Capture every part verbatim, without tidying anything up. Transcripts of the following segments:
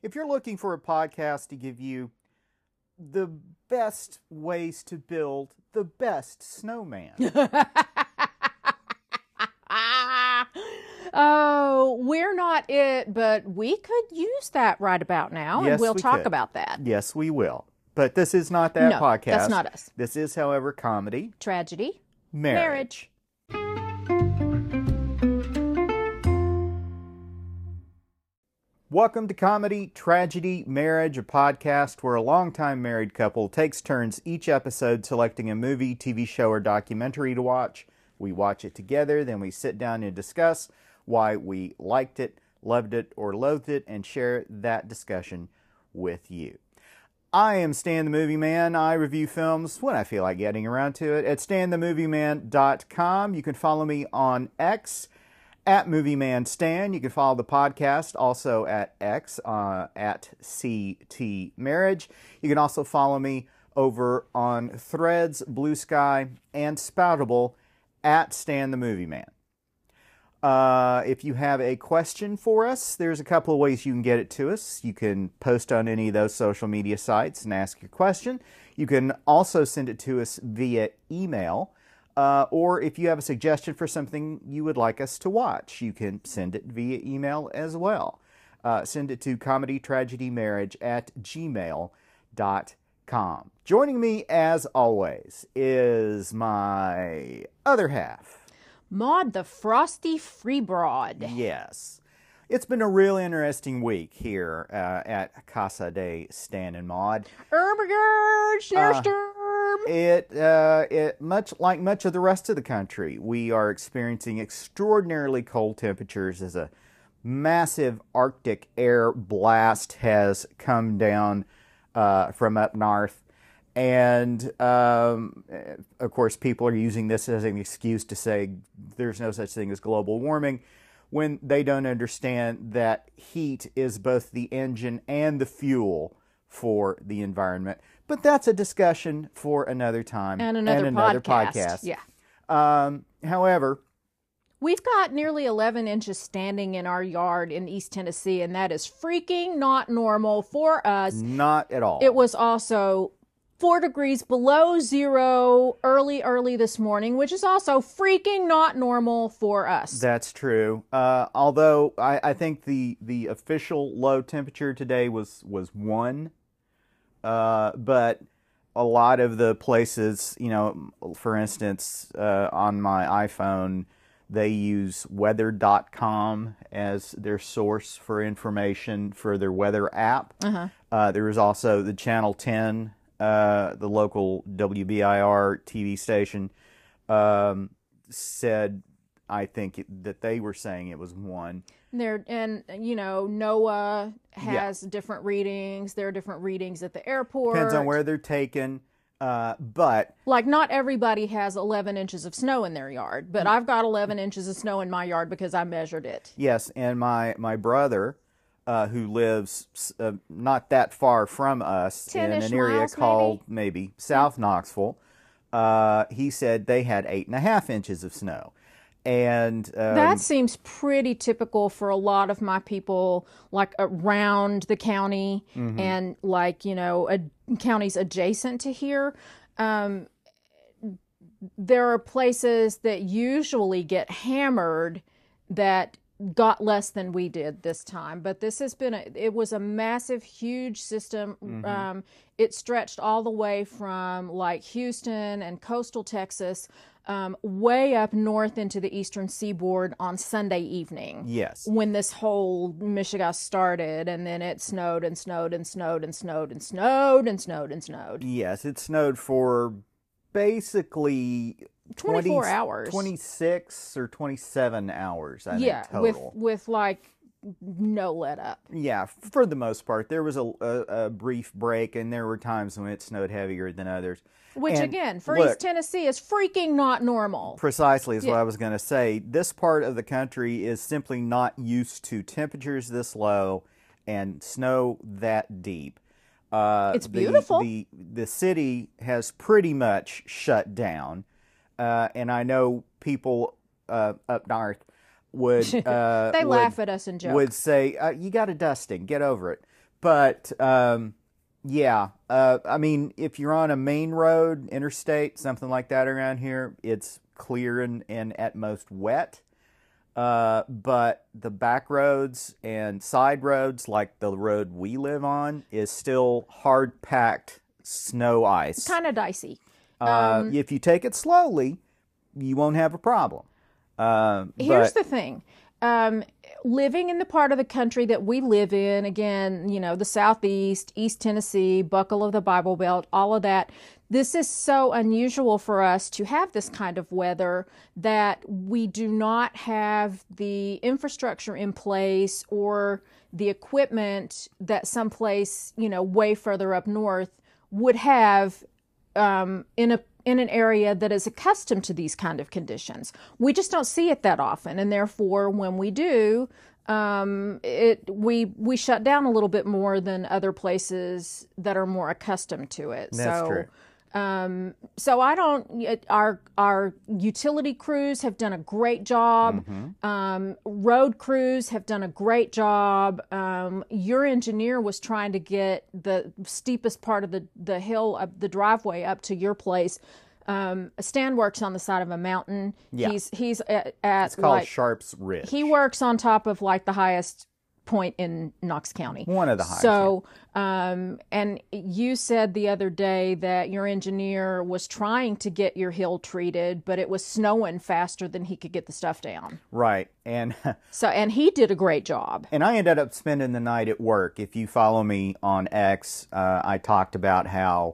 If you're looking for a podcast to give you the best ways to build the best snowman. Oh, we're not it, but we could use that right about now, Yes, and we'll we talk could. about that. Yes, we will. But this is not that No, podcast. that's not us. This is, however, comedy, Tragedy, marriage. Welcome to Comedy, Tragedy, Marriage, a podcast where a longtime married couple takes turns each episode selecting a movie, T V show, or documentary to watch. We watch it together, then we sit down and discuss why we liked it, loved it, or loathed it, and share that discussion with you. I am Stan the Movie Man. I review films when I feel like getting around to it at stan the movie man dot com. You can follow me on X at MovieManStan. You can follow the podcast also at X, uh, at C T Marriage. You can also follow me over on Threads, Blue Sky, and Spoutable at Stan the Movie Man. Uh, if you have a question for us, there's a couple of ways you can get it to us. You can post on any of those social media sites and ask your question. You can also send it to us via email. Uh, or if you have a suggestion for something you would like us to watch, you can send it via email as well. Uh, send it to comedytragedymarriage at gmail dot com. Joining me, as always, is my other half. Maud the Frosty Freebroad. Yes. It's been a real interesting week here uh, at Casa de Stan and Maud. Erberger, Schneersturm. It, uh, it much like much of the rest of the country, we are experiencing extraordinarily cold temperatures as a massive Arctic air blast has come down uh, from up north. And, um, of course, people are using this as an excuse to say there's no such thing as global warming, when they don't understand that heat is both the engine and the fuel for the environment. But that's a discussion for another time. And another, and another podcast. podcast. Yeah. Um, however, We've got nearly eleven inches standing in our yard in East Tennessee, and that is freaking not normal for us. not at all. It was also four degrees below zero early, early this morning, which is also freaking not normal for us. That's true. Uh, although I, I think the, the official low temperature today was, was one. Uh, but a lot of the places, you know, for instance, uh, on my iPhone, they use weather dot com as their source for information for their weather app. Uh-huh. Uh, there was also the Channel ten, uh, the local W B I R T V station, um, said, I think it, that they were saying it was one. There and you know NOAA has yeah. different readings. There are different readings at the airport. Depends on where they're taken, uh, but like not everybody has eleven inches of snow in their yard. But I've got eleven inches of snow in my yard because I measured it. Yes, and my my brother, uh, who lives uh, not that far from us in an area miles, called maybe, maybe South Knoxville, uh, he said they had eight and a half inches of snow. And um, that seems pretty typical for a lot of my people, like around the county mm-hmm. and like, you know, a, counties adjacent to here. Um, there are places that usually get hammered that got less than we did this time. But this has been, a, it was a massive, huge system. Mm-hmm. Um, it stretched all the way from like Houston and coastal Texas Um, way up north into the eastern seaboard on Sunday evening. Yes. When this whole Michigan started, and then it snowed and snowed and snowed and snowed and snowed and snowed and snowed. Yes, it snowed for basically twenty-four twenty, hours. twenty-six or twenty-seven hours, I yeah, think, total. with with like no let up. Yeah, for the most part. There was a, a, a brief break, and there were times when it snowed heavier than others. Which, and again, for look, East Tennessee is freaking not normal. Precisely is yeah. what I was going to say. This part of the country is simply not used to temperatures this low and snow that deep. Uh, it's beautiful. The, the, the city has pretty much shut down. Uh, and I know people uh, up north would... Uh, they would, laugh at us and joke. Would say, uh, you got a dusting, get over it. but um, yeah, uh, I mean, if you're on a main road, interstate, something like that around here, it's clear and, and at most wet. Uh, but the back roads and side roads, like the road we live on, is still hard packed snow ice. Kind of dicey. Uh, um, if you take it slowly, you won't have a problem. Uh, here's but, the thing. Um, living in the part of the country that we live in, again, you know, the Southeast, East Tennessee, buckle of the Bible Belt, all of that, this is so unusual for us to have this kind of weather that we do not have the infrastructure in place or the equipment that someplace, you know, way further up north would have um, in a in an area that is accustomed to these kind of conditions. We just don't see it that often, and therefore, when we do, um, it we we shut down a little bit more than other places that are more accustomed to it. That's so, true. Um, so I don't. Our our utility crews have done a great job. Mm-hmm. Um, road crews have done a great job. Um, your engineer was trying to get the steepest part of the the hill, up the driveway up to your place. Um, Stan works on the side of a mountain. Yeah. He's he's at, at it's called like, Sharps Ridge. He works on top of like the highest point in Knox County. One of the highest. So, um, and you said the other day that your engineer was trying to get your hill treated, but it was snowing faster than he could get the stuff down. Right. And so, and he did a great job. And I ended up spending the night at work. If you follow me on X, uh, I talked about how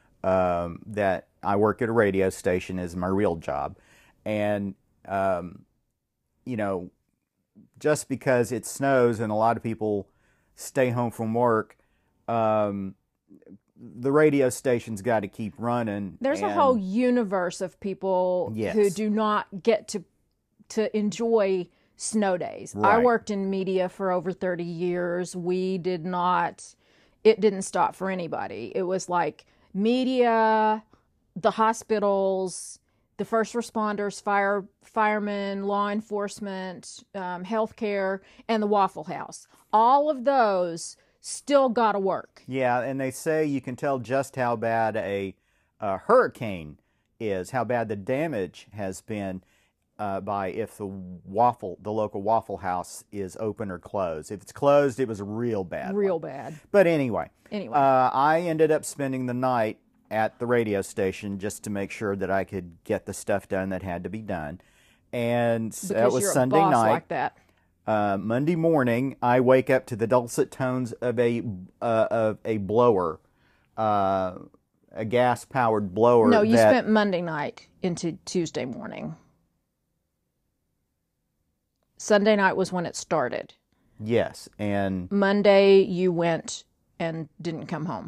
um, that I work at a radio station is my real job. And, um, you know, just because it snows and a lot of people stay home from work, um, the radio station's got to keep running. There's and, a whole universe of people yes. who do not get to to enjoy snow days. Right. I worked in media for over thirty years. We did not, it didn't stop for anybody. It was like media, the hospitals, the first responders, fire, firemen, law enforcement, um, healthcare, and the Waffle House. All of those still got to work. Yeah, and they say you can tell just how bad a, a hurricane is, how bad the damage has been uh, by if the waffle, the local Waffle House is open or closed. If it's closed, it was real bad. Real one. bad. But anyway, anyway, uh, I ended up spending the night at the radio station just to make sure that I could get the stuff done that had to be done. And because that was you're Sunday a boss night. Like that. Uh, Monday morning, I wake up to the dulcet tones of a uh, of a blower, uh, a gas-powered blower. No, you that, spent Monday night into Tuesday morning. Sunday night was when it started. Yes, and Monday you went and didn't come home.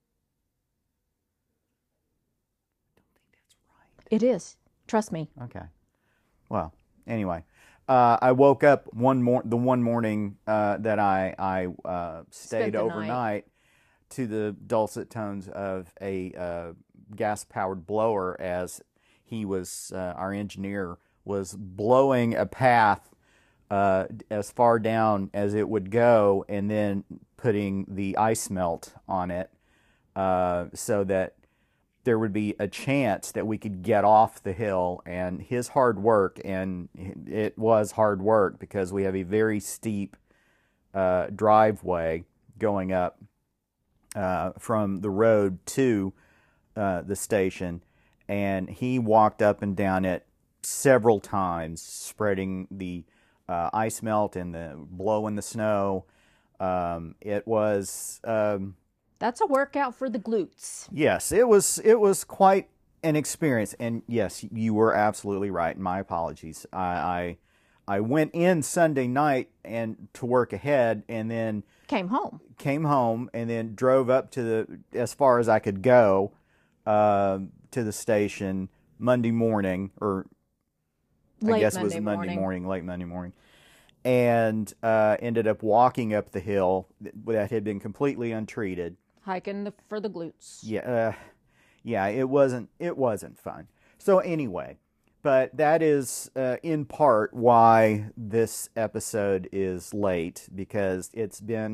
It is. Trust me. Okay. Well, anyway, uh, I woke up one mor- the one morning uh, that I I uh, stayed overnight night. to the dulcet tones of a uh, gas-powered blower as he was uh, our engineer was blowing a path uh, as far down as it would go, and then putting the ice melt on it uh, so that there would be a chance that we could get off the hill. And his hard work, and it was hard work because we have a very steep uh, driveway going up uh, from the road to uh, the station, and he walked up and down it several times, spreading the uh, ice melt and the blowing the snow. Um, it was... Um, That's a workout for the glutes. Yes, it was it was quite an experience, and yes, you were absolutely right. My apologies. I I, I went in Sunday night and to work ahead, and then Came home. came home, and then drove up to the as far as I could go uh, to the station Monday morning, or Late I guess Monday it was Monday morning. morning, late Monday morning, and uh, ended up walking up the hill that had been completely untreated. Hiking the, for the glutes. Yeah, uh, yeah, it wasn't it wasn't fun. So anyway, but that is uh, in part why this episode is late, because it's been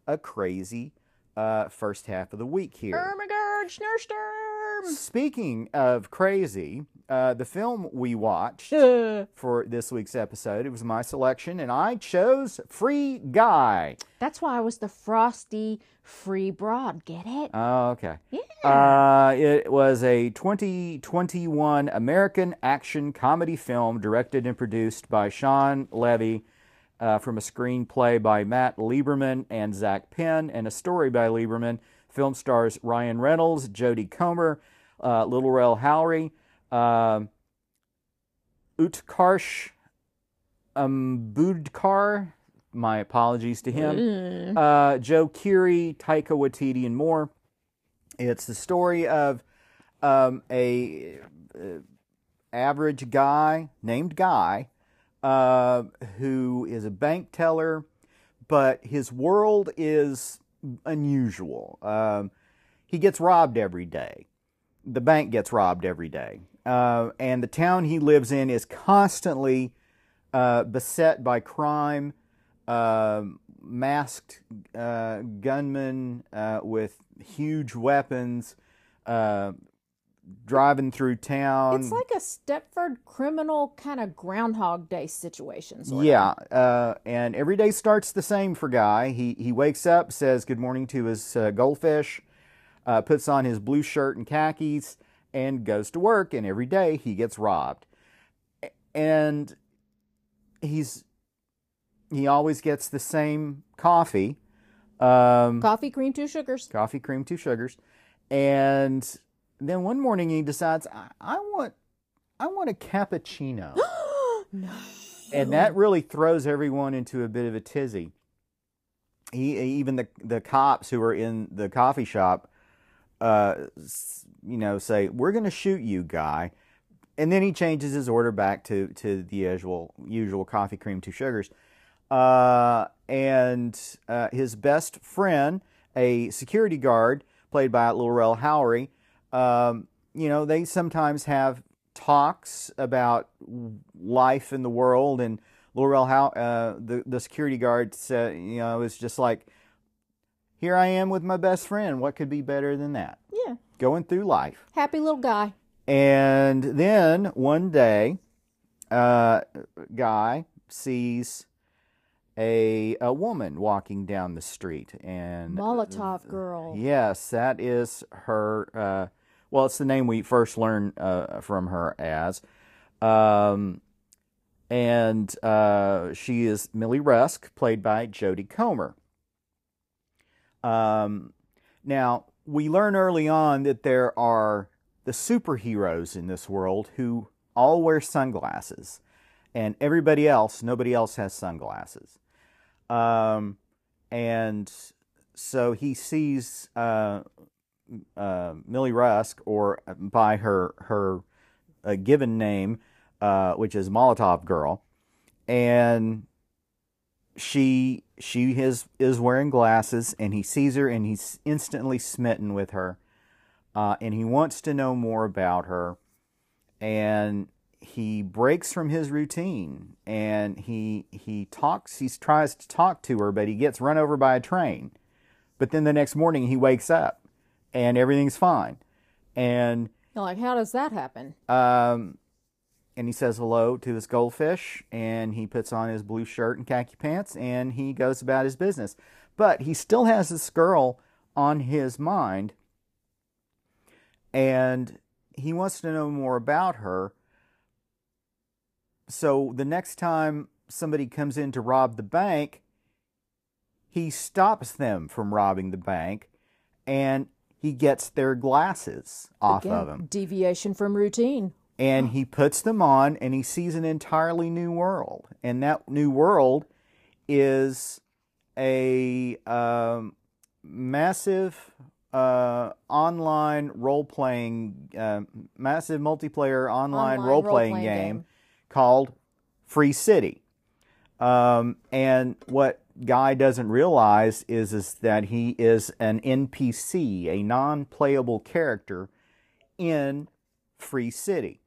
a crazy uh, first half of the week here. Oh my God, Snowstorm! Speaking of crazy, uh, the film we watched Uh, for this week's episode, it was my selection, and I chose Free Guy. that's why I was the frosty free broad. Get it? Oh, okay. Yeah. Uh, it was a twenty twenty-one American action comedy film directed and produced by Sean Levy, uh, from a screenplay by Matt Lieberman and Zach Penn, and a story by Lieberman. Film stars Ryan Reynolds, Jodie Comer, uh, Little Rel Howery, uh, Utkarsh Ambudkar. My apologies to him. Uh, Joe Keery, Taika Waititi, and more. It's the story of um, a uh, average guy named Guy uh, who is a bank teller, but his world is unusual. Um, he gets robbed every day. The bank gets robbed every day. Uh, and the town he lives in is constantly uh, beset by crime, uh, masked uh, gunmen uh, with huge weapons uh, driving through town. It's like a Stepford criminal kind of Groundhog Day situation. Sort Yeah, uh, and every day starts the same for Guy. He he wakes up, says good morning to his uh, goldfish, uh, puts on his blue shirt and khakis, and goes to work. And every day he gets robbed, and he's he always gets the same coffee, um, Coffee, cream, two sugars. coffee, cream, two sugars, and then one morning he decides I, I want I want a cappuccino. No. And that really throws everyone into a bit of a tizzy. He, even the the cops who are in the coffee shop, uh, you know, say, "We're going to shoot you, Guy." And then he changes his order back to, to the usual usual coffee, cream, two sugars. Uh, and uh, his best friend, a security guard played by Little Rel Howery, um, you know, they sometimes have talks about life in the world, and Little Rel How uh, the the security guard said, you know, it's just like, here I am with my best friend. What could be better than that? Yeah. Going through life. Happy little guy. And then one day, uh, Guy sees a a woman walking down the street, and Molotov girl. yes, that is her. Uh, well, it's the name we first learn uh, from her as. Um, and uh, she is Millie Rusk, played by Jodie Comer. Um, now, we learn early on that there are the superheroes in this world who all wear sunglasses. And everybody else, nobody else has sunglasses. Um, and so he sees uh, uh, Millie Rusk, or by her her uh, given name, uh, which is Molotov Girl, and she she is is wearing glasses, and he sees her, and he's instantly smitten with her, uh, and he wants to know more about her, and he breaks from his routine, and he he talks he tries to talk to her, but he gets run over by a train. But then the next morning he wakes up and everything's fine, and You're like, how does that happen? um and he says hello to his goldfish, and he puts on his blue shirt and khaki pants, and he goes about his business. But he still has this girl on his mind, and he wants to know more about her. So the next time somebody comes in to rob the bank, he stops them from robbing the bank, and he gets their glasses off Again, of them. Deviation from routine. And he puts them on, and he sees an entirely new world. And that new world is a um, massive uh, online role-playing, uh, massive multiplayer online, Online role-playing, role-playing game, game. called Free City. Um, and what Guy doesn't realize is, is that he is an N P C, a non-playable character in Free City.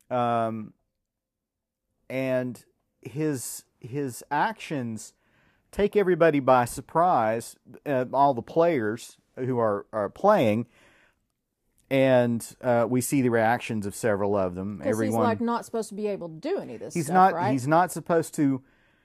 Um, and his his actions take everybody by surprise, uh, all the players who are, are playing, and uh, we see the reactions of several of them. Because he's Everyone, like not supposed to be able to do any of this he's stuff, not right? he's not supposed to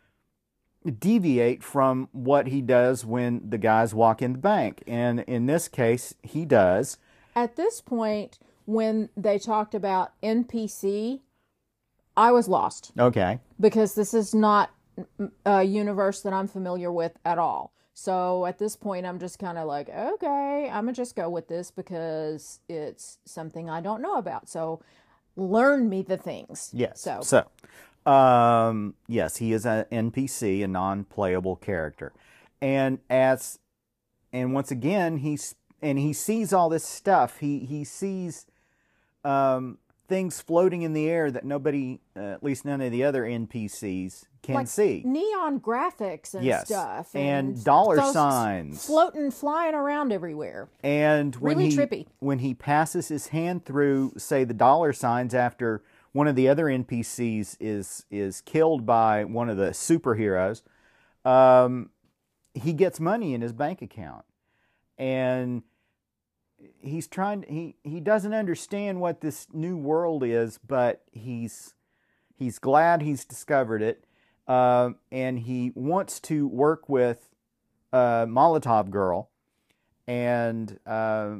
deviate from what he does when the guys walk in the bank, and in this case, he does. At this point, when they talked about N P C, I was lost. Okay. Because this is not a universe that I'm familiar with at all. So at this point, I'm just kind of like, okay, I'm going to just go with this because it's something I don't know about. So learn me the things. Yes. So, so um, yes, he is an N P C, a non-playable character. And as, and once again, he's, and he sees all this stuff. He, he sees, um, things floating in the air that nobody, uh, at least none of the other N P Cs can like see. Neon graphics and yes. stuff. And, and dollar those signs. Floating, flying around everywhere. And when really he, trippy. when he passes his hand through, say, the dollar signs after one of the other N P Cs is, is killed by one of the superheroes, um, he gets money in his bank account. And he's trying he he doesn't understand what this new world is, but he's he's glad he's discovered it, uh, and he wants to work with uh, Molotov Girl, and uh,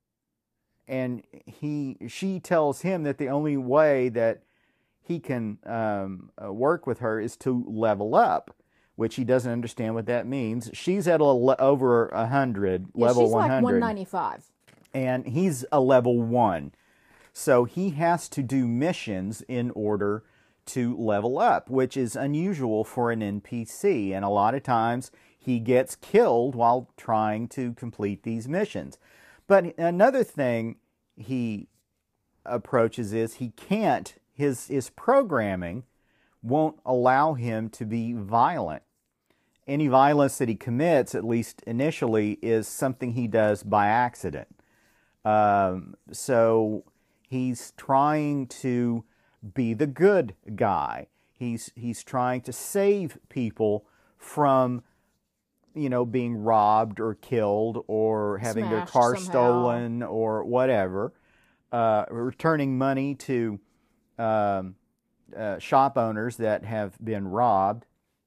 and he she tells him that the only way that he can um, uh, work with her is to level up, which he doesn't understand what that means. She's at a le- over a hundred, Yeah, level she's one hundred. like one ninety-five. And he's a level one. So he has to do missions in order to level up, which is unusual for an N P C. And a lot of times he gets killed while trying to complete these missions. But another thing he approaches is he can't, his, his programming won't allow him to be violent. Any violence that he commits, at least initially, is something he does by accident. Um, so he's trying to be the good guy. He's he's trying to save people from, you know, being robbed or killed or having their Smashed car somehow. stolen or whatever. Uh, returning money to um, uh, shop owners that have been robbed,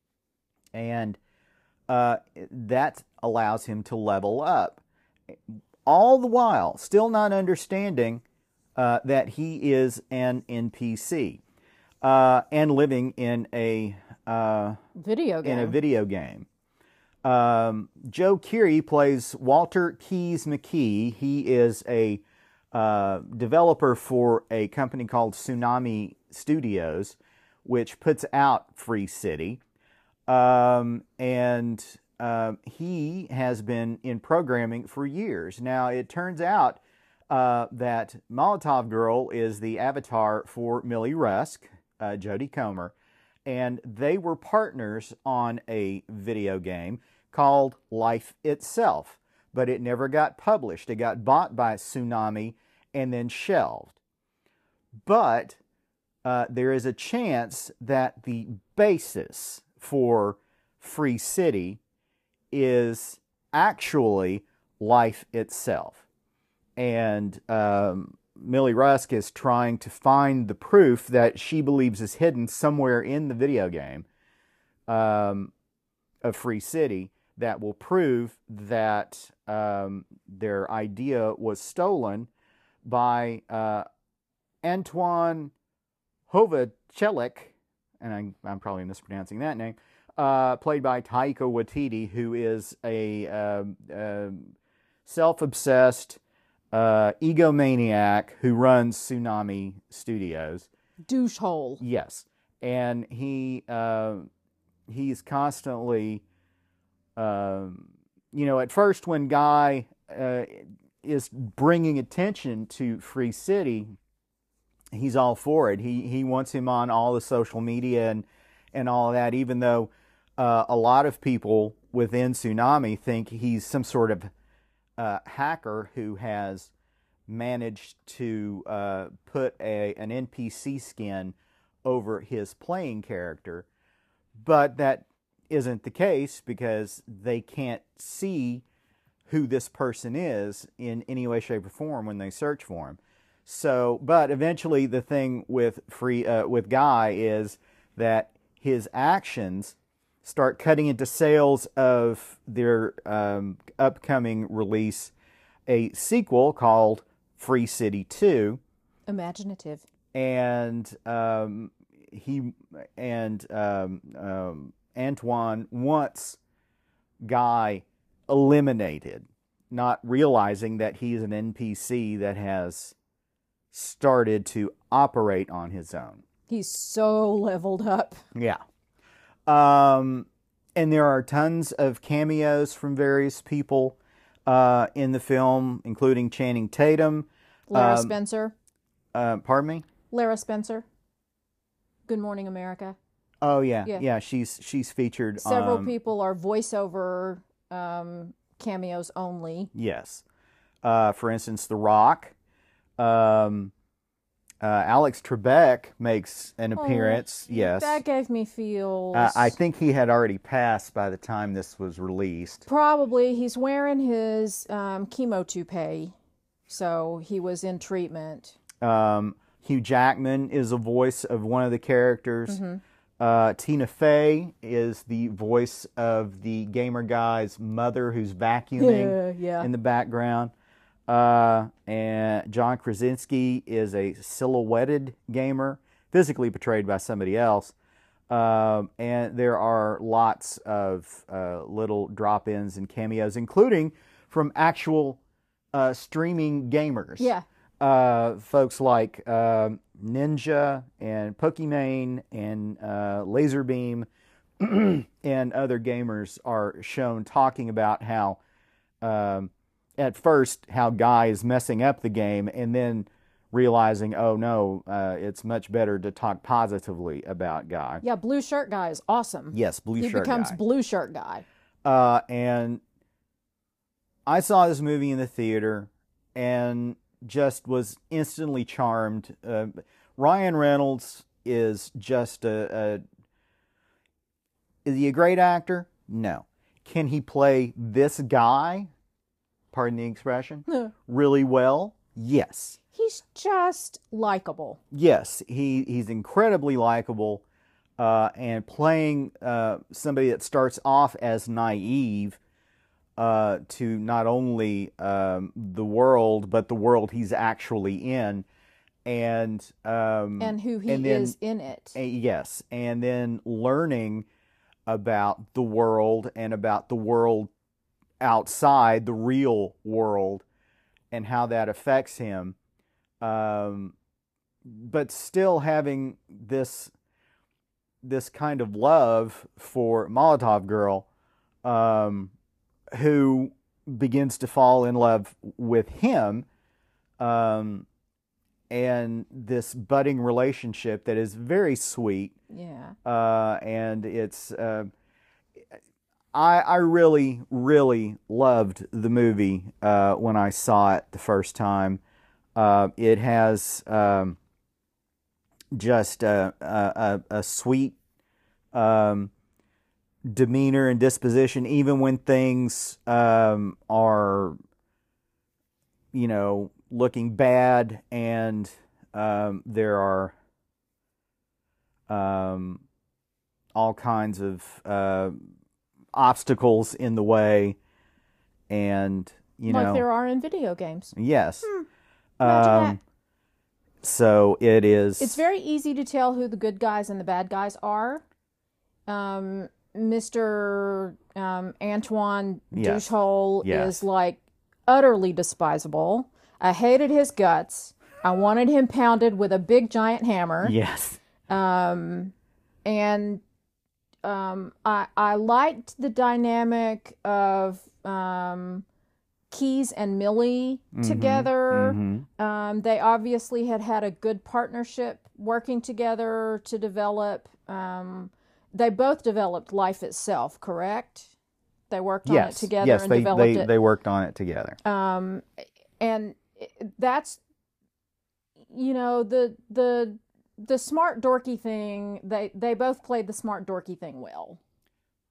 and uh, that allows him to level up. All the while, still not understanding uh, that he is an N P C uh, and living in a uh, Video game. in a video game. Um, Joe Keery plays Walter Keys McKee. He is a uh, developer for a company called Tsunami Studios, which puts out Free City, um, and Um, he has been in programming for years. Now, it turns out uh, that Molotov Girl is the avatar for Millie Rusk, uh, Jodie Comer, and they were partners on a video game called Life Itself, but it never got published. It got bought by Tsunami and then shelved. But uh, there is a chance that the basis for Free City is actually Life Itself. And um, Millie Rusk is trying to find the proof that she believes is hidden somewhere in the video game um, of Free City that will prove that um, their idea was stolen by uh, Antoine Hovachelik, and I'm, I'm probably mispronouncing that name, Uh, played by Taika Waititi, who is a um, um, self-obsessed uh, egomaniac who runs Tsunami Studios. Douche hole. Yes, and he uh, he's constantly, um, you know, at first when Guy uh, is bringing attention to Free City, he's all for it. He he wants him on all the social media and and all of that, even though Uh, a lot of people within Tsunami think he's some sort of uh, hacker who has managed to uh, put a, an N P C skin over his playing character, but that isn't the case because they can't see who this person is in any way, shape, or form when they search for him. So, but eventually the thing with free uh, with Guy is that his actions start cutting into sales of their um, upcoming release, a sequel called Free City two. Imaginative. And um, he and um, um, Antoine wants Guy eliminated, not realizing that he's an N P C that has started to operate on his own. He's so leveled up. Yeah. Um, and there are tons of cameos from various people uh, in the film, including Channing Tatum. Lara um, Spencer. Uh, pardon me? Lara Spencer. Good Morning America. Oh, yeah. Yeah. Yeah, she's she's featured. Several um, people are voiceover um, cameos only. Yes. Uh, for instance, The Rock. Um, uh, Alex Trebek makes an appearance. Oh, yes. That gave me feels. Uh, I think he had already passed by the time this was released. Probably. He's wearing his um, chemo toupee, so he was in treatment. Um, Hugh Jackman is a voice of one of the characters. Mm-hmm. Uh, Tina Fey is the voice of the gamer guy's mother who's vacuuming Yeah, yeah. in the background. Uh, and John Krasinski is a silhouetted gamer, physically portrayed by somebody else. Um, and there are lots of uh, little drop-ins and cameos, including from actual uh, streaming gamers. Yeah. Uh, folks like um Ninja and Pokimane and uh, Laserbeam and other gamers are shown talking about how, um, at first, how Guy is messing up the game, and then realizing, oh no, uh, it's much better to talk positively about Guy. Yeah, Blue Shirt Guy is awesome. Yes, Blue he Shirt becomes Guy. Blue Shirt Guy. Uh, and I saw this movie in the theater and just was instantly charmed. Uh, Ryan Reynolds is just a, a... Is he a great actor? No. Can he play this guy, pardon the expression, really well? Yes. He's just likable. Yes, he, he's incredibly likable, uh, and playing uh, somebody that starts off as naive uh, to not only um, the world, but the world he's actually in, and um, And who he and then, is in it. uh, yes, and then learning about the world and about the world outside, the real world, and how that affects him. Um, but still having this this kind of love for Molotov Girl, um, who begins to fall in love with him, um, and this budding relationship that is very sweet. Yeah. Uh, and it's uh, I I really really loved the movie uh, when I saw it the first time. Uh, it has um, just a, a, a sweet um, demeanor and disposition, even when things um, are, you know, looking bad, and um, there are um, all kinds of uh, obstacles in the way, and you like know, there are in video games. yes. Hmm. Imagine Um, that. so it is. It's very easy to tell who the good guys and the bad guys are. Um, Mister Um, Antoine Yes. Douchehole Yes. is like utterly despisable. I hated his guts. I wanted him pounded with a big giant hammer. Yes. Um, and um, I I liked the dynamic of um, Keys and Millie together. Mhm. Um, they obviously had had a good partnership working together to develop. Um, they both developed Life Itself, correct? They worked on it Yes. together Yes. and They developed they it. they worked on it together. Um, and that's, you know, the the the smart dorky thing. They they both played the smart dorky thing well.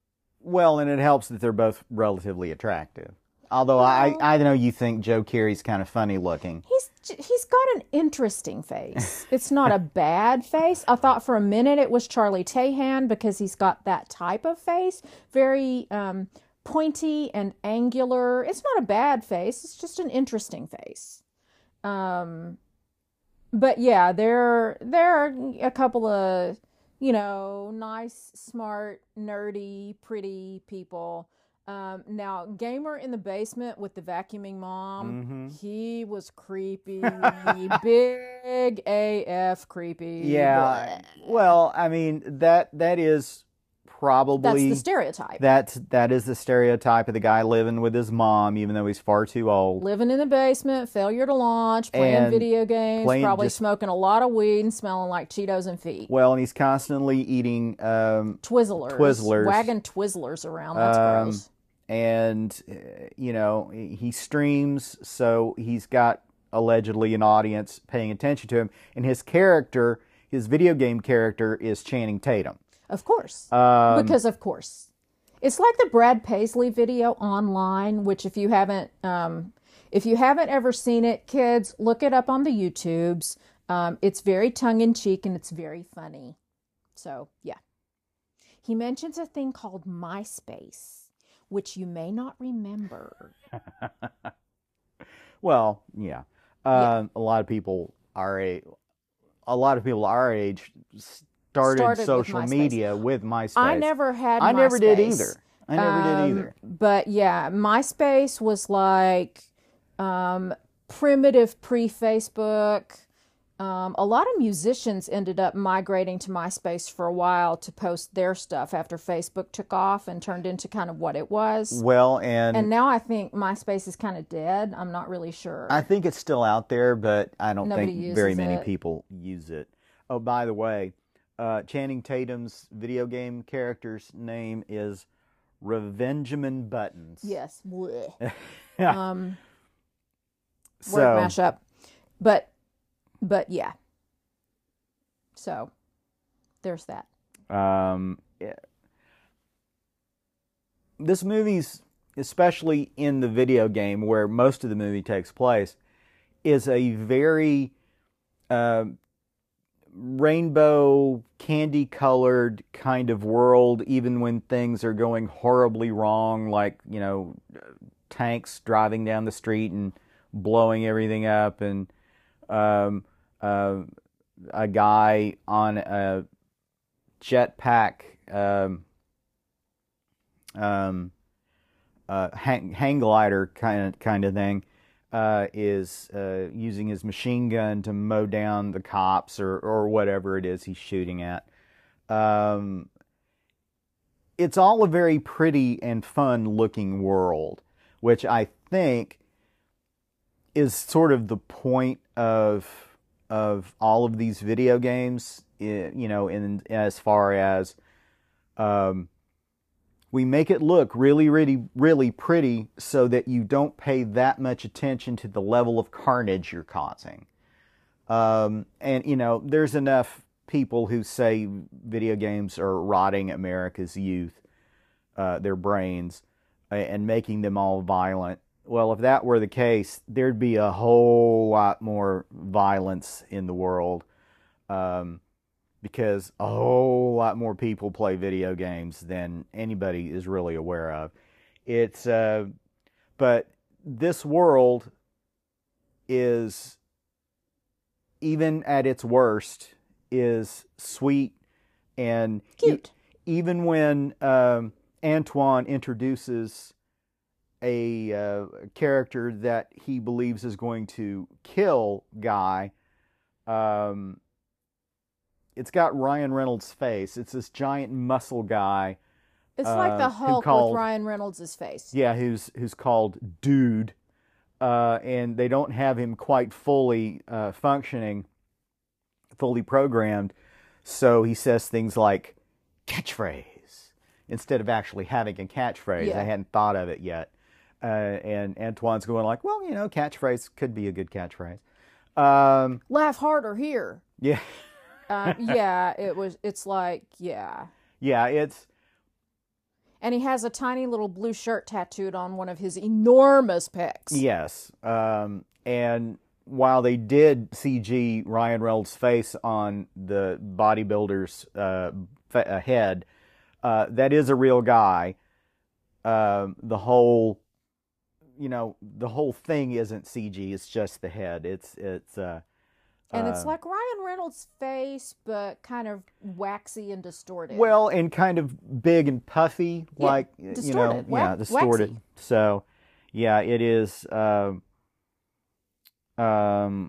Well, and it helps that they're both relatively attractive. Although Well- I, I know you think Joe Keery's kind of funny looking. He's j- he's got an interesting face. It's not a bad face. I thought for a minute it was Charlie Tahan because he's got that type of face, very um, pointy and angular. It's not a bad face. It's just an interesting face. Um, but yeah, there there are a couple of, you know, nice, smart, nerdy, pretty people. Um, now, Gamer in the Basement with the vacuuming mom, Mm-hmm. he was creepy, big A F creepy. Yeah. Well, I mean that that is probably That's the stereotype. That's that is the stereotype of the guy living with his mom, even though he's far too old. Living in the basement, failure to launch, playing And video games, playing probably just- smoking a lot of weed and smelling like Cheetos and feet. Well, and he's constantly eating, um, Twizzlers. Twizzlers. Wagging Twizzlers around. That's Um, gross. and uh, you know he streams, so he's got allegedly an audience paying attention to him. And his character, his video game character, is Channing Tatum. Of course. Um, because of course. It's like the Brad Paisley video online, which if you haven't um, if you haven't ever seen it, kids, look it up on the YouTubes. Um, it's very tongue in cheek and it's very funny. So yeah. He mentions a thing called MySpace, which you may not remember. Well, yeah. Um, a lot of people our age, a lot of people our age started, Started with social MySpace. media with MySpace. I never had I never did MySpace. either. I never did Um, either. But yeah, MySpace was like um, primitive pre-Facebook. Um, a lot of musicians ended up migrating to MySpace for a while to post their stuff after Facebook took off and turned into kind of what it was. Well, and, And now I think MySpace is kind of dead. I'm not really sure. I think it's still out there, but I don't Nobody think uses very many it. people use it. Oh, by the way, uh, Channing Tatum's video game character's name is Revengeman Buttons. Yes. Blech. Yeah. Um, So, word mashup. But, but yeah. So, there's that. um, yeah. This movie's, especially in the video game where most of the movie takes place, is a very uh, rainbow, candy-colored kind of world, even when things are going horribly wrong, like, you know, tanks driving down the street and blowing everything up, and um, uh, a guy on a jetpack um, um, uh, hang, hang glider kind of kind of thing uh, is uh, using his machine gun to mow down the cops or or whatever it is he's shooting at. Um, it's all a very pretty and fun looking world, which I think is sort of the point of of all of these video games. You know, in as far as um, we make it look really, really, really pretty so that you don't pay that much attention to the level of carnage you're causing. Um, and, you know, there's enough people who say video games are rotting America's youth, uh, their brains, and making them all violent. Well, if that were the case, there'd be a whole lot more violence in the world. Um, because a whole lot more people play video games than anybody is really aware of. It's, uh, but this world is, even at its worst, is sweet and Cute. E- even when um, Antoine introduces a uh, character that he believes is going to kill Guy, um, it's got Ryan Reynolds' face. It's this giant muscle guy. It's uh, like the who Hulk called- with Ryan Reynolds' face. Yeah, who's who's called Dude, uh, and they don't have him quite fully uh, functioning, fully programmed. So he says things like catchphrase instead of actually having a catchphrase. Yeah. I hadn't thought of it yet, uh, and Antoine's going like, well, you know, catchphrase could be a good catchphrase. Um, Laugh harder here. yeah. Um, yeah, it was. It's like yeah. Yeah, it's And he has a tiny little blue shirt tattooed on one of his enormous pecs. Yes. Um, and while they did C G Ryan Reynolds' face on the bodybuilder's uh, fa- head, uh, that is a real guy. Uh, the whole, you know, the whole thing isn't C G. It's just the head. It's it's. Uh, And it's uh, like Ryan Reynolds' face, but kind of waxy and distorted. well, and kind of big and puffy, Yeah, like you know, distorted, wa- yeah, distorted. waxy. So, yeah, it is. Uh, um,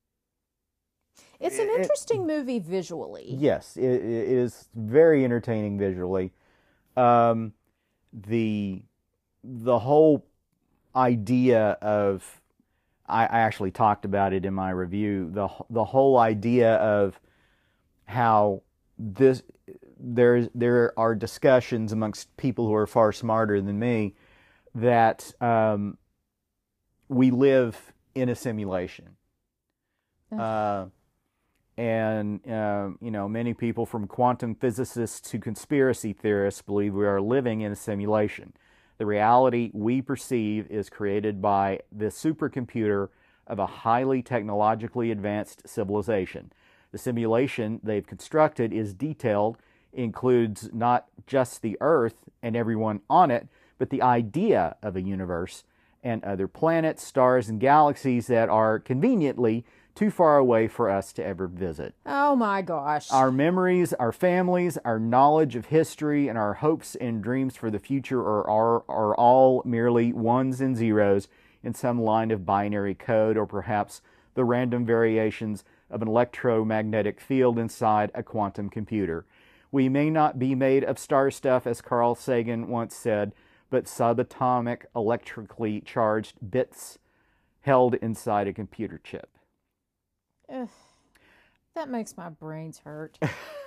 It's an it- interesting movie visually. Yes, it, it is very entertaining visually. Um, the the whole idea of I, I actually talked about it in my review. The the whole idea of how this there's there are discussions amongst people who are far smarter than me that um, we live in a simulation. Ugh. Uh, and, uh, you know, many people from quantum physicists to conspiracy theorists believe we are living in a simulation. The reality we perceive is created by the supercomputer of a highly technologically advanced civilization. The simulation they've constructed is detailed, includes not just the Earth and everyone on it, but the idea of a universe and other planets, stars, and galaxies that are conveniently too far away for us to ever visit. Oh my gosh. Our memories, our families, our knowledge of history, and our hopes and dreams for the future are, are, are all merely ones and zeros in some line of binary code, or perhaps the random variations of an electromagnetic field inside a quantum computer. We may not be made of star stuff, as Carl Sagan once said, but subatomic electrically charged bits held inside a computer chip. Ugh. That makes my brains hurt.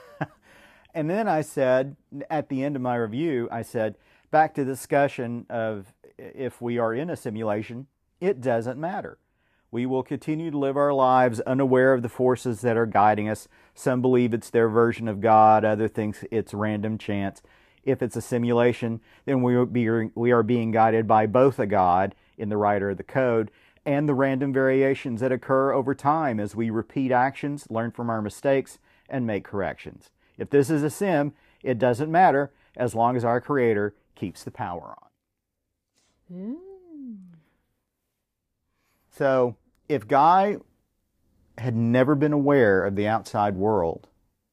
And then I said, at the end of my review, I said, back to the discussion of if we are in a simulation, it doesn't matter. We will continue to live our lives unaware of the forces that are guiding us. Some believe it's their version of God, others think it's random chance. If it's a simulation, then we are, being, we are being guided by both a God in the writer of the code and the random variations that occur over time as we repeat actions, learn from our mistakes, and make corrections. If this is a sim, it doesn't matter as long as our Creator keeps the power on. Mm. So, if Guy had never been aware of the outside world,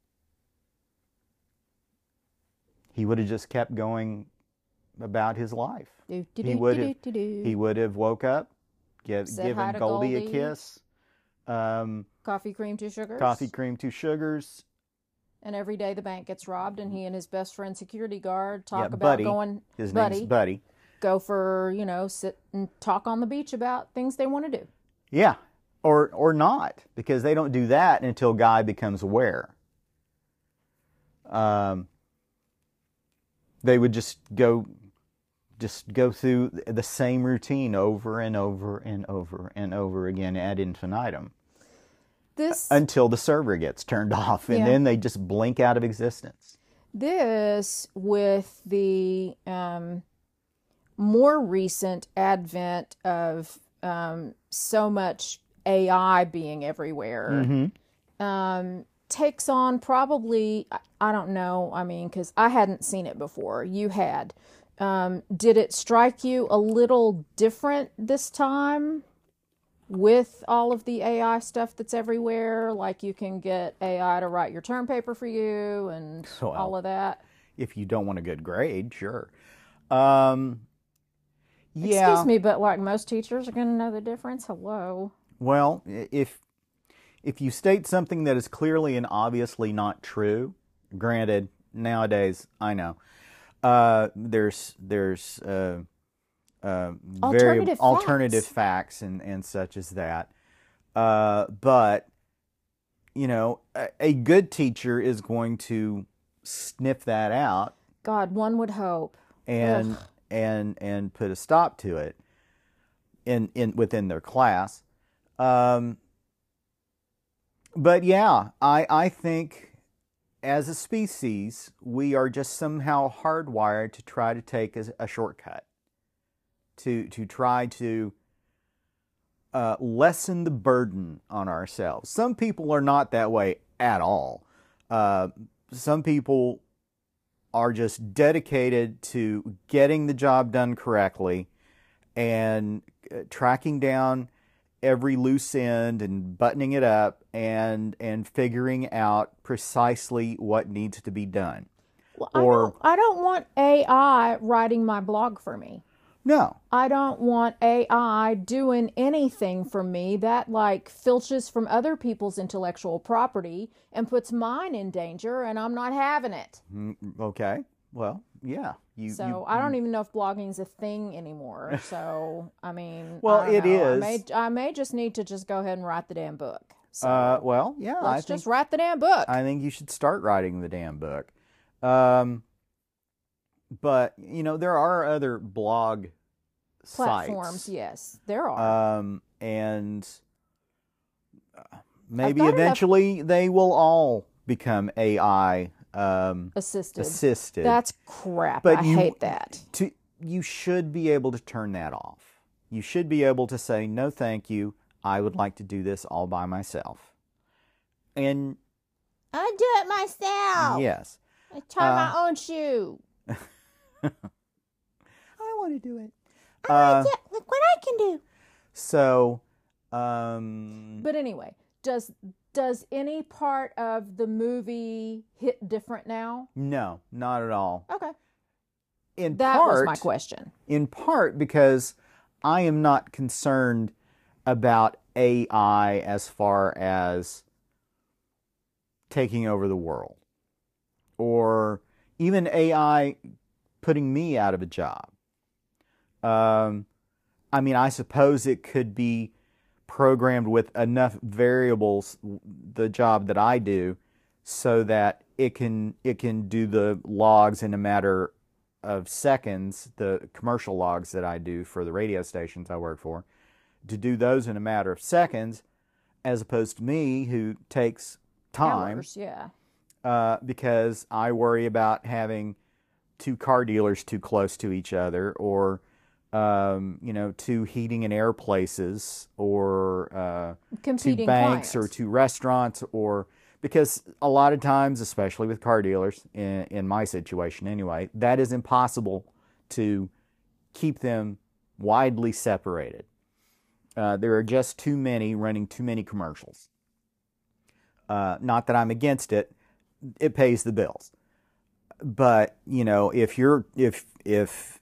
he would have just kept going about his life. Do, do, He do, would do, have, do, do. he would have woke up, give, Said hi given to Goldie, a Goldie. kiss, um, Coffee, cream, two sugars. coffee, cream, two sugars. And every day the bank gets robbed, and he and his best friend security guard talk Yeah, about Buddy. going. His Buddy, name's Buddy. go for, you know, sit and talk on the beach about things they want to do. Yeah, or or not, because they don't do that until Guy becomes aware. Um, they would just go, just go through the same routine over and over and over and over again ad infinitum This until the server gets turned off, and Yeah. then they just blink out of existence. this with the um, more recent advent of um, so much A I being everywhere. Mm-hmm. um, takes on probably, I- I don't know, I mean, because I hadn't seen it before. You had. Um, did it strike you a little different this time with all of the A I stuff that's everywhere? Like you can get A I to write your term paper for you and Well, all of that. If you don't want a good grade, sure. Um, yeah. Excuse me, but like most teachers are going to know the difference. Hello. Well, i- if if you state something that is clearly and obviously not true, granted, nowadays I know uh, there's there's uh, uh, very Alternative alternative facts. facts and and such as that. Uh, but you know, a, a good teacher is going to sniff that out God, one would hope. and Ugh. and and put a stop to it in in within their class. Um, but yeah, I I think as a species, we are just somehow hardwired to try to take a, a shortcut, to to try to uh, lessen the burden on ourselves. Some people are not that way at all. Uh, some people are just dedicated to getting the job done correctly and uh, tracking down every loose end and buttoning it up and and figuring out precisely what needs to be done. Well, or I don't, I don't want A I writing my blog for me. No. I don't want A I doing anything for me that like filches from other people's intellectual property and puts mine in danger, and I'm not having it. Okay. Well, yeah. You, so you, I don't even know if blogging's a thing anymore. So I mean, well, I it know. is. I may, I may just need to just go ahead and write the damn book. So uh, well, yeah. let's I just think, write the damn book. I think you should start writing the damn book. Um, but you know, there are other blog platforms. sites. Yes, there are. Um, and maybe got eventually enough- they will all become A I um, assisted. assisted. That's crap. But I you- hate that. to you should be able to turn that off. You should be able to say, no, thank you. I would like to do this all by myself. And I do it myself. yes, I tie Uh, my own shoe. I want to do it. I Uh, do- look what I can do. so, um, But anyway, does does any part of the movie hit different now? no, not at all. Okay, In that part, was my question. in part because I am not concerned about A I as far as taking over the world, or even A I putting me out of a job. Um, I mean, I suppose it could be programmed with enough variables, the job that I do, so that it can it can do the logs in a matter of seconds, the commercial logs that I do for the radio stations I work for, to do those in a matter of seconds, as opposed to me who takes time. Hours, yeah. Uh, because I worry about having two car dealers too close to each other, or um, you know, two heating and air places, or uh, two Competing banks, clients. or two restaurants, or because a lot of times, especially with car dealers, in, in my situation anyway, that is impossible to keep them widely separated. Uh, there are just too many running too many commercials. Uh, not that I'm against it; it pays the bills. But you know, if you're if if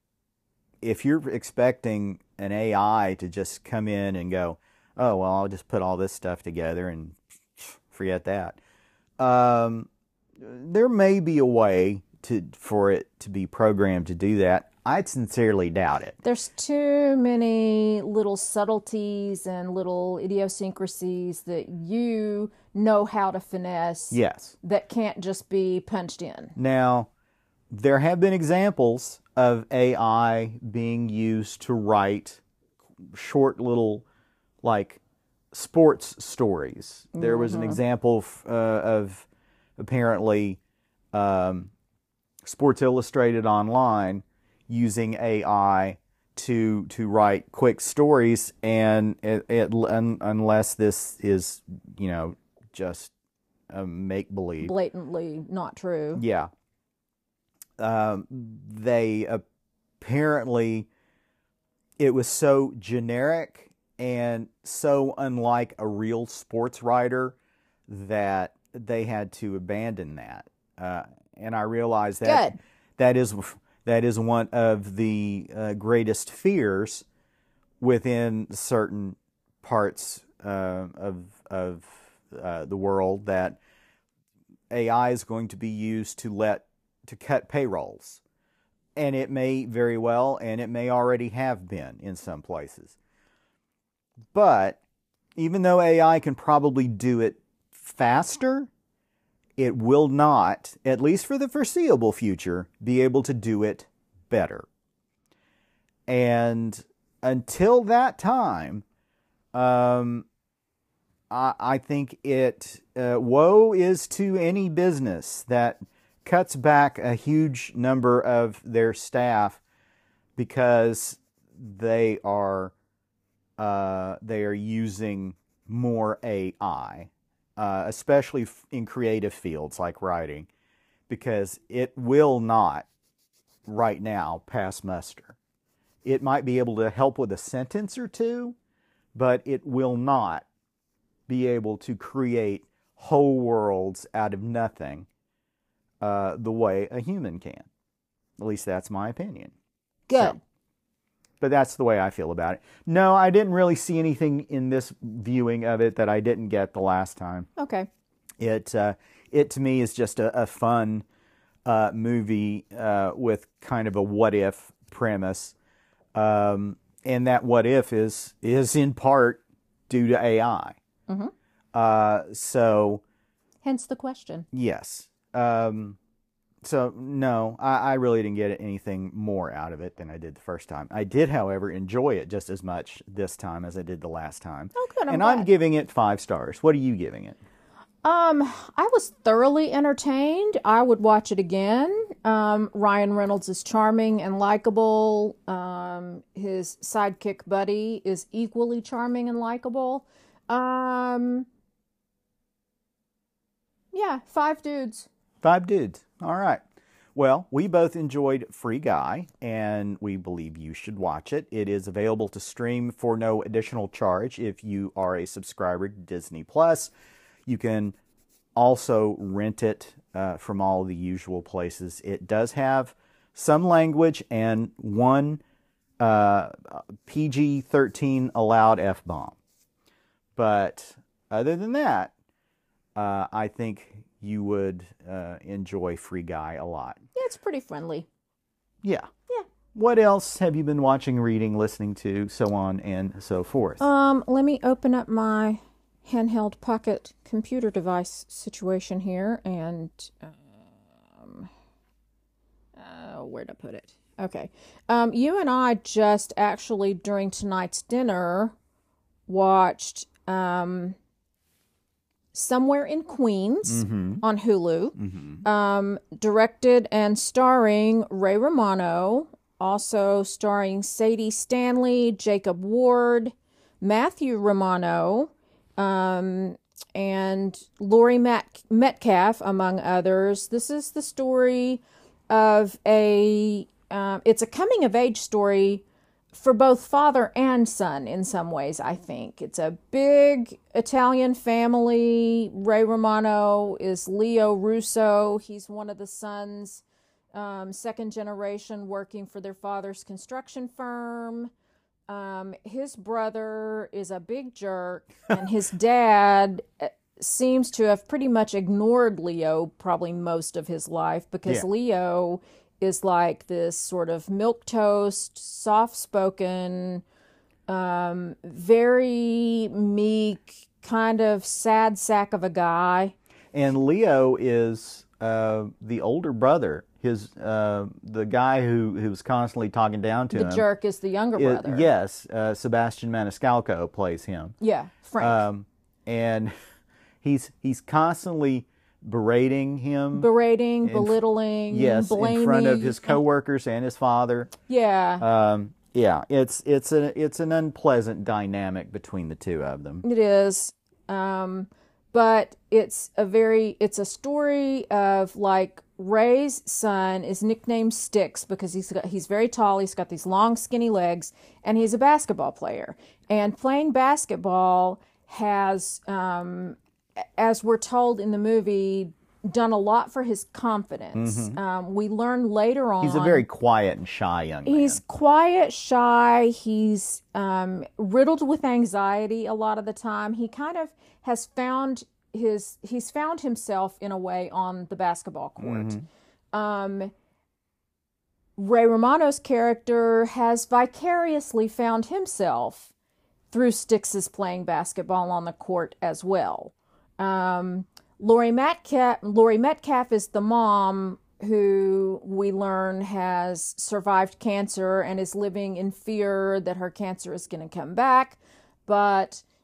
if you're expecting an A I to just come in and go, oh well, I'll just put all this stuff together and forget that. Um, there may be a way to for it to be programmed to do that. I sincerely doubt it. There's too many little subtleties and little idiosyncrasies that you know how to finesse. Yes. That can't just be punched in. Now, there have been examples of A I being used to write short little, like, sports stories. There was an example uh, of apparently um, Sports Illustrated Online using A I to to write quick stories, and it, it un, unless this is, you know, just a make believe, Blatantly not true. yeah. Um, they apparently, it was so generic and so unlike a real sports writer that they had to abandon that. Uh, and I realize that Good. that is that is one of the uh, greatest fears within certain parts uh, of of uh, the world, that A I is going to be used to let to cut payrolls, and it may very well, and it may already have been in some places. But even though A I can probably do it faster, it will not, at least for the foreseeable future, be able to do it better. And until that time, um, I, I think it, uh, woe is to any business that cuts back a huge number of their staff because they are uh, they are using more A I, uh, especially in creative fields like writing, because it will not right now pass muster. It might be able to help with a sentence or two, but it will not be able to create whole worlds out of nothing uh, the way a human can. At least that's my opinion. Good. So, but that's the way I feel about it. No, I didn't really see anything in this viewing of it that I didn't get the last time. Okay. It, uh, it to me is just a, a fun uh, movie uh, with kind of a what-if premise. Um, and that what-if is, is in part due to A I. Mm-hmm. Uh, so... Hence the question. Yes. Um, so, no, I, I really didn't get anything more out of it than I did the first time. I did, however, enjoy it just as much this time as I did the last time. Oh, good. I'm and glad. I'm giving it five stars. What are you giving it? Um, I was thoroughly entertained. I would watch it again. Um, Ryan Reynolds is charming and likable. Um, his sidekick Buddy is equally charming and likable. Um, yeah, five dudes. Five dudes. All right. Well, we both enjoyed Free Guy, and we believe you should watch it. It is available to stream for no additional charge if you are a subscriber to Disney Plus. You can also rent it uh, from all the usual places. It does have some language and one uh, P G thirteen allowed F-bomb. But other than that, uh, I think you would uh, enjoy Free Guy a lot. Yeah, it's pretty friendly. Yeah. Yeah. What else have you been watching, reading, listening to, so on and so forth? Um, let me open up my handheld pocket computer device situation here, and um, uh, where'd I put it? Okay. Um, you and I just actually during tonight's dinner watched um, Somewhere in Queens mm-hmm. on Hulu, Mm-hmm. um, directed and starring Ray Romano, also starring Sadie Stanley, Jacob Ward, Matthew Romano, um, and Laurie Met- Metcalf, among others. This is the story of a, uh, it's a coming-of-age story for both father and son in some ways, I think. It's a big Italian family. Ray Romano is Leo Russo. He's one of the sons, um, second generation, working for their father's construction firm. Um, his brother is a big jerk, and his dad seems to have pretty much ignored Leo probably most of his life, because Yeah. Leo is like this sort of milquetoast, soft-spoken, um, very meek, kind of sad sack of a guy. And Leo is uh, the older brother. His uh, the guy who, who was constantly talking down to The him. jerk is the younger is- brother. yes, uh, Sebastian Maniscalco plays him. Yeah, Frank. Um, and he's he's constantly berating him. Berating, belittling, yes, blaming. in front of his coworkers and his father. Yeah. Um, yeah, it's it's a it's an unpleasant dynamic between the two of them. It is, um, but it's a very it's a story of like Ray's son is nicknamed Sticks because he's got, he's very tall. He's got these long, skinny legs, and he's a basketball player. And playing basketball has, um, as we're told in the movie, done a lot for his confidence. Mm-hmm. Um, we learn later on He's a very quiet and shy young man. He's quiet, shy. He's um, riddled with anxiety a lot of the time. He kind of has found his he's found himself in a way on the basketball court. Mm-hmm. Um, Ray Romano's character has vicariously found himself through Styx's playing basketball on the court as well. Um, Laurie Metcalf, Laurie Metcalf is the mom who we learn has survived cancer and is living in fear that her cancer is going to come back, but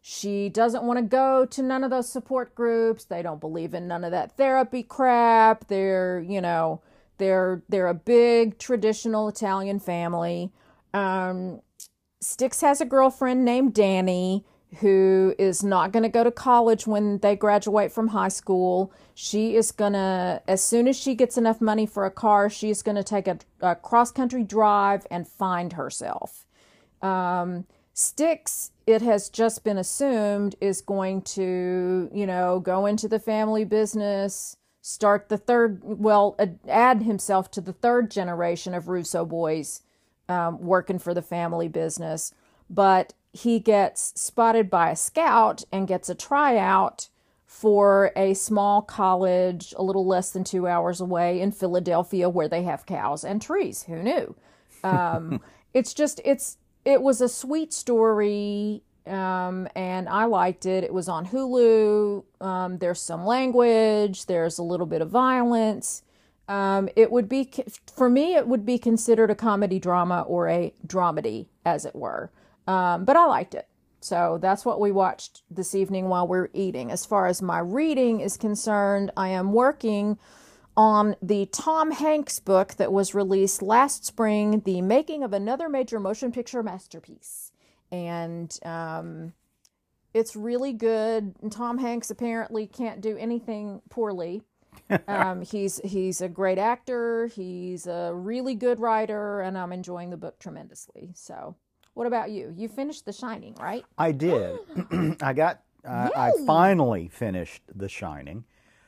She doesn't want to go to none of those support groups. They don't believe in none of that therapy crap. They're, you know, they're they're a big traditional Italian family. Um, Styx has a girlfriend named Danny who is not going to go to college when they graduate from high school. She is going to, as soon as she gets enough money for a car, she's going to take a, a cross-country drive and find herself. Um, Styx, it has just been assumed, is going to, you know, go into the family business, start the third, well, add himself to the third generation of Russo boys um, working for the family business. But he gets spotted by a scout and gets a tryout for a small college a little less than two hours away in Philadelphia where they have cows and trees. Who knew? Um, it's just, it's, it was a sweet story, um, and I liked it. It was on Hulu. Um, there's some language. There's a little bit of violence. Um, it would be, for me, it would be considered a comedy drama or a dramedy, as it were. Um, but I liked it. So that's what we watched this evening while we're eating. As far as my reading is concerned, I am working on the Tom Hanks book that was released last spring, The Making of Another Major Motion Picture Masterpiece. And um, it's really good. Tom Hanks apparently can't do anything poorly. um, he's he's a great actor. He's a really good writer, and I'm enjoying the book tremendously. So, what about you? You finished The Shining, right? I did. I got. Uh, I finally finished The Shining,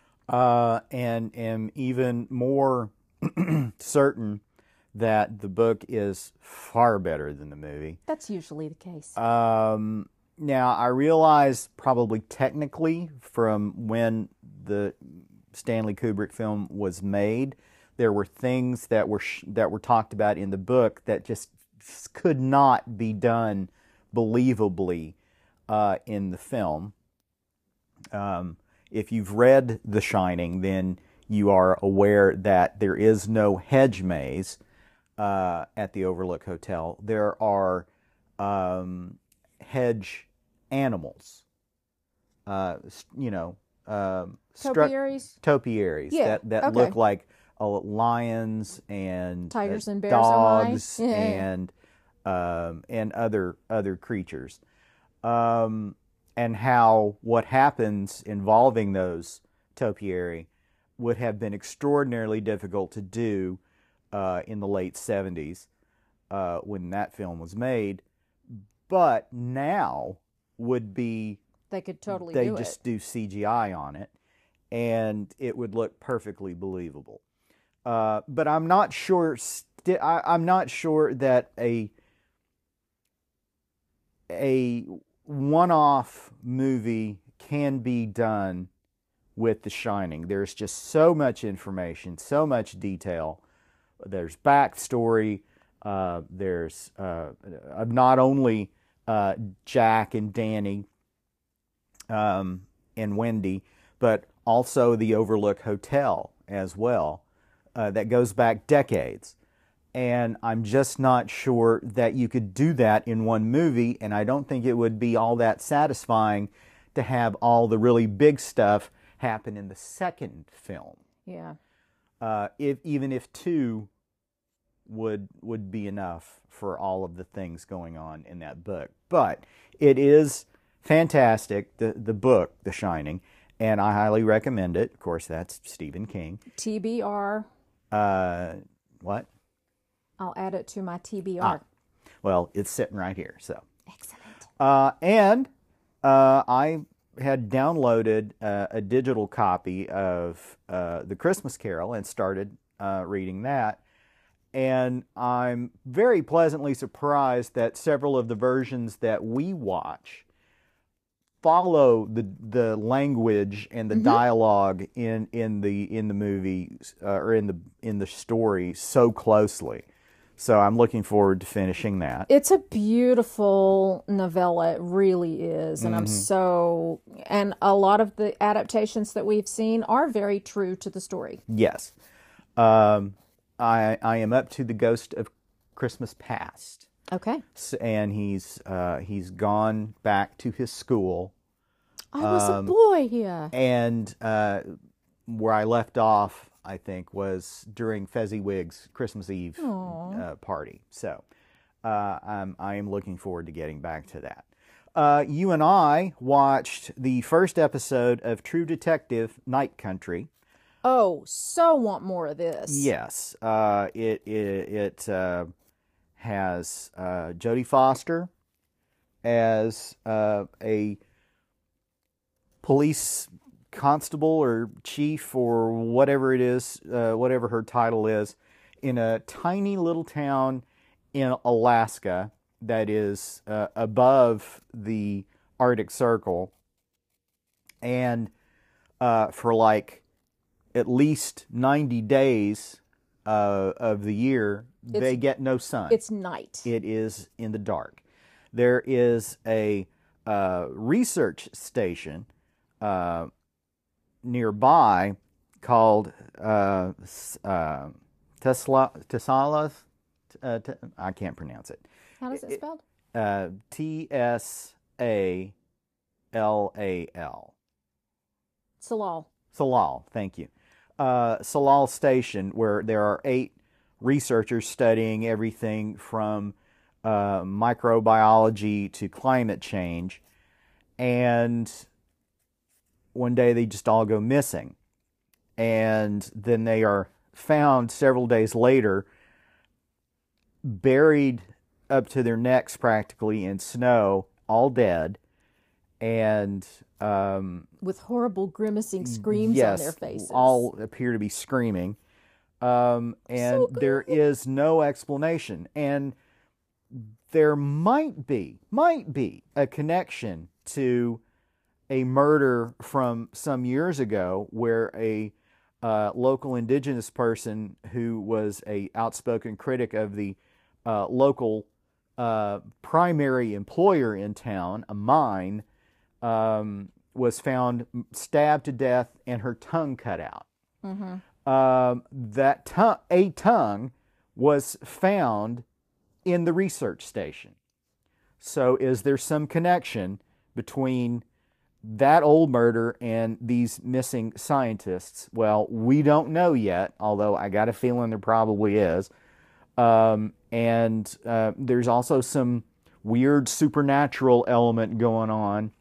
uh, and am even more certain that the book is far better than the movie. That's usually the case. Um, now I realize probably technically from when the Stanley Kubrick film was made, there were things that were sh- that were talked about in the book that just could not be done believably uh, in the film. Um, if you've read The Shining, then you are aware that there is no hedge maze uh, at the Overlook Hotel. There are um, hedge animals, uh, you know, um, Topiaries? Topiaries Yeah, that, that okay. look like uh, lions and Tigers uh, and bears, oh my. dogs Yeah. and um, and other other creatures, um, and how what happens involving those topiary would have been extraordinarily difficult to do uh, in the late seventies uh, when that film was made, but now would be They could totally they do just it. do C G I on it, and it would look perfectly believable. Uh, but I'm not sure. St- I, I'm not sure that a a one-off movie can be done with The Shining. There's just so much information, so much detail. There's backstory. Uh, there's uh, not only uh, Jack and Danny um, and Wendy, but also the Overlook Hotel as well. Uh, that goes back decades. And I'm just not sure that you could do that in one movie, and I don't think it would be all that satisfying to have all the really big stuff happen in the second film. Yeah. Uh, if even if two would would be enough for all of the things going on in that book. But it is fantastic, the the book, The Shining, and I highly recommend it. Of course, that's Stephen King. T B R. Uh, what? I'll add it to my T B R. Ah, well, it's sitting right here. So Excellent. uh, and uh, I had downloaded uh, a digital copy of uh, The Christmas Carol and started uh, reading that. And I'm very pleasantly surprised that several of the versions that we watch follow the the language and the mm-hmm. dialogue in in the in the movie uh, or in the in the story so closely. So I'm looking forward to finishing that. It's a beautiful novella, it really is, and mm-hmm. I'm so and a lot of the adaptations that we've seen are very true to the story. Yes, um, I I am up to The Ghost of Christmas Past. Okay. S- and he's uh, he's gone back to his school. I was Um, a boy here. And uh, where I left off, I think, was during Fezziwig's Christmas Eve uh, party. So uh, I'm, I am looking forward to getting back to that. Uh, you and I watched the first episode of True Detective Night Country. Oh, so want more of this. Yes. Uh, it it, it uh, has uh, Jodie Foster as uh, a police constable or chief or whatever it is, uh, whatever her title is, in a tiny little town in Alaska that is uh, above the Arctic Circle. And uh, for like at least ninety days uh, of the year, It's- they get no sun. It's night. It is in the dark. There is a uh, research station uh, nearby called uh, s- uh, Tesla Tesla's. Uh, t- I can't pronounce it. How does it spelled? Uh, T S A L A L. Salal. Salal, thank you. Uh, Salal Station, where there are eight researchers studying everything from uh, microbiology to climate change, and one day they just all go missing, and then they are found several days later, buried up to their necks practically in snow, all dead, and um, With horrible grimacing screams yes, on their faces. all appear to be screaming. Um, and So there is no explanation. And there might be, might be a connection to a murder from some years ago where a uh, local indigenous person who was a outspoken critic of the uh, local uh, primary employer in town, a mine, um, was found stabbed to death and her tongue cut out. Mm-hmm. Um, that tongue, a tongue was found in the research station. So is there some connection between that old murder and these missing scientists? Well, we don't know yet, although I got a feeling there probably is. Um, and uh, there's also some weird supernatural element going on,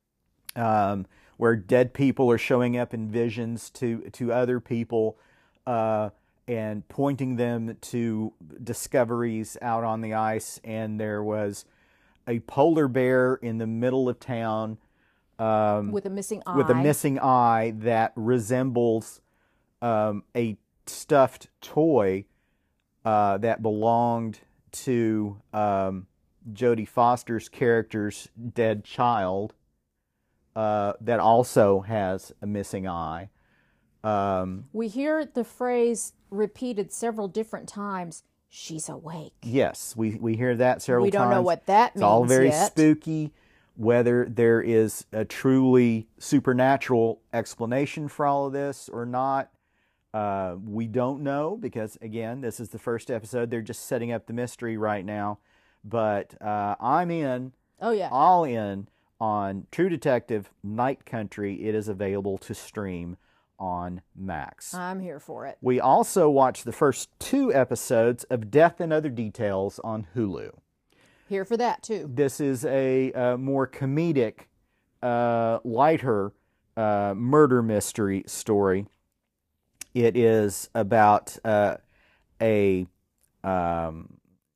um, where dead people are showing up in visions to, to other people uh, and pointing them to discoveries out on the ice. And there was a polar bear in the middle of town um, With a missing eye. with a missing eye that resembles um, a stuffed toy uh, that belonged to um, Jodie Foster's character's dead child, uh, that also has a missing eye. Um, We hear the phrase repeated several different times. She's awake. yes, we, we hear that several We times. don't know what that It's all means very yet. spooky. Whether there is a truly supernatural explanation for all of this or not, uh, we don't know, because again, this is the first episode. They're just setting up the mystery right now. But uh, I'm in, Oh, yeah. all in on True Detective Night Country. It is available to stream on Max. I'm here for it. We also watched the first two episodes of Death and Other Details on Hulu. Here for that, too. This is a, uh more comedic, uh, lighter uh, murder mystery story. It is about uh, a, um,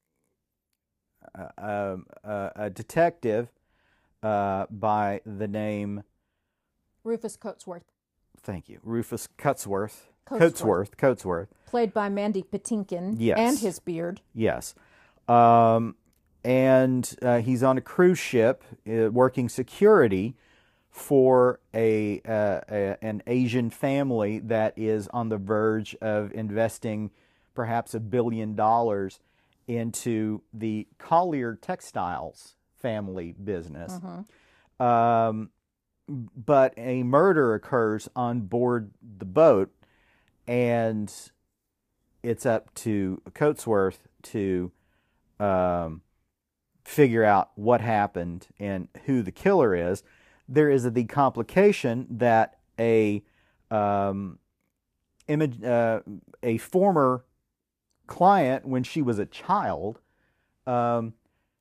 a, a, a detective uh, by the name, Rufus Coatsworth, thank you, Rufus Cutsworth. Coatsworth. Coatsworth. Coatsworth. played by Mandy Patinkin. Yes. And his beard. Yes. Um, and uh, he's on a cruise ship uh, working security for a, uh, a an Asian family that is on the verge of investing perhaps a billion dollars into the Collier Textiles family business. Mm-hmm. Um, but a murder occurs on board the boat, and it's up to Coatsworth to um, figure out what happened and who the killer is, there is the complication that a um, image, uh, a former client, when she was a child, um,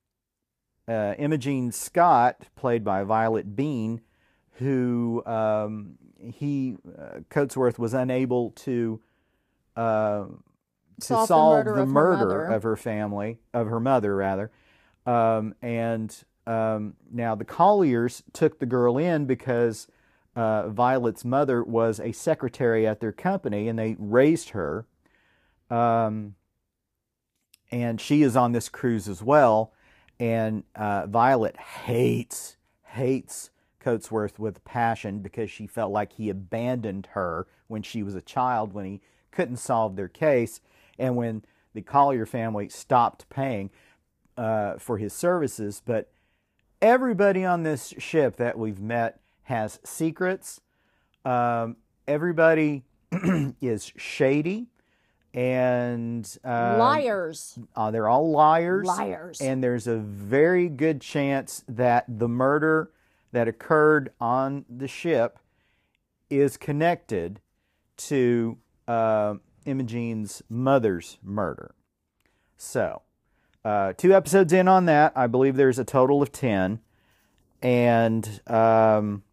uh, Imogene Scott, played by Violet Bean, who um, he uh, Coatsworth was unable to uh, to Solve the solve murder the of her murder mother. of her family, of her mother rather, um, and um, now the Colliers took the girl in because uh, Violet's mother was a secretary at their company, and they raised her. Um, and she is on this cruise as well. And uh, Violet hates, hates Coatsworth with passion because she felt like he abandoned her when she was a child, when he couldn't solve their case, and when the Collier family stopped paying uh, for his services. But everybody on this ship that we've met has secrets. Um, everybody is shady. And uh, Liars. Uh, they're all liars. Liars. And there's a very good chance that the murder that occurred on the ship is connected to uh, Imogene's mother's murder. So, uh, two episodes in on that. I believe there's a total of ten. And, um,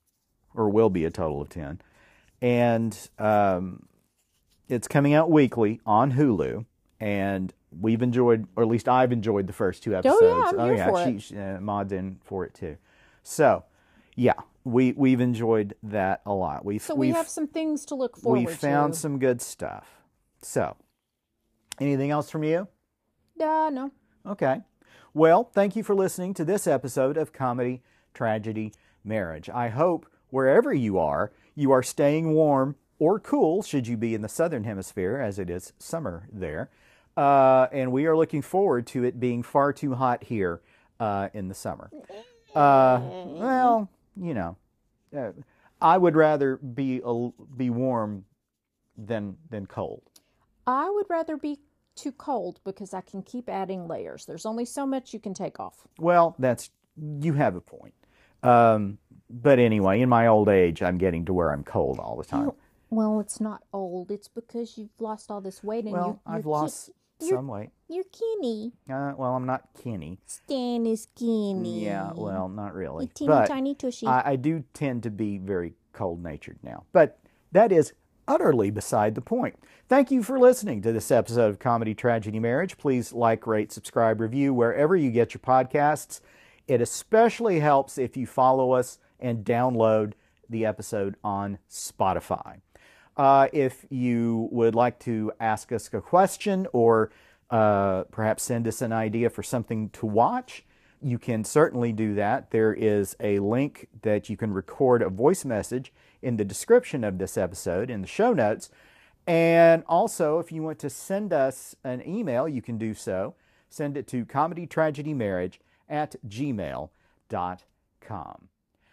or will be a total of ten. And, um, it's coming out weekly on Hulu, and we've enjoyed, or at least I've enjoyed the first two episodes. Oh, yeah, I'm oh, here yeah, for she, it. she, uh, Maud's in for it too. So, yeah, we we've enjoyed that a lot. We've So we we've, have some things to look forward we to. found some good stuff. So, anything else from you? Uh, no. Okay. Well, thank you for listening to this episode of Comedy, Tragedy, Marriage. I hope wherever you are, you are staying warm or cool, should you be in the southern hemisphere, as it is summer there. Uh, and we are looking forward to it being far too hot here uh, in the summer. Uh, well, you know, uh, I would rather be a, be warm than than cold. I would rather be too cold because I can keep adding layers. There's only so much you can take off. Well, that's, you have a point. Um, but anyway, in my old age, I'm getting to where I'm cold all the time. You- Well, it's not old. It's because you've lost all this weight and Well, you, you're I've lost ki- some weight. You're skinny. Uh, well, I'm not skinny. Stan is skinny. Yeah, well, not A really. teeny But tiny tushy. I, I do tend to be very cold-natured now. But that is utterly beside the point. Thank you for listening to this episode of Comedy, Tragedy, Marriage. Please like, rate, subscribe, review wherever you get your podcasts. It especially helps if you follow us and download the episode on Spotify. Uh, if you would like to ask us a question or uh, perhaps send us an idea for something to watch, you can certainly do that. There is a link that you can record a voice message in the description of this episode in the show notes. And also, if you want to send us an email, you can do so. Send it to comedytragedymarriage at gmail dot com.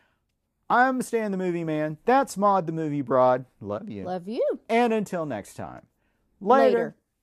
I'm Stan the Movie Man. That's Maud the Movie Broad. Love you. Love you. And until next time. Later. Later.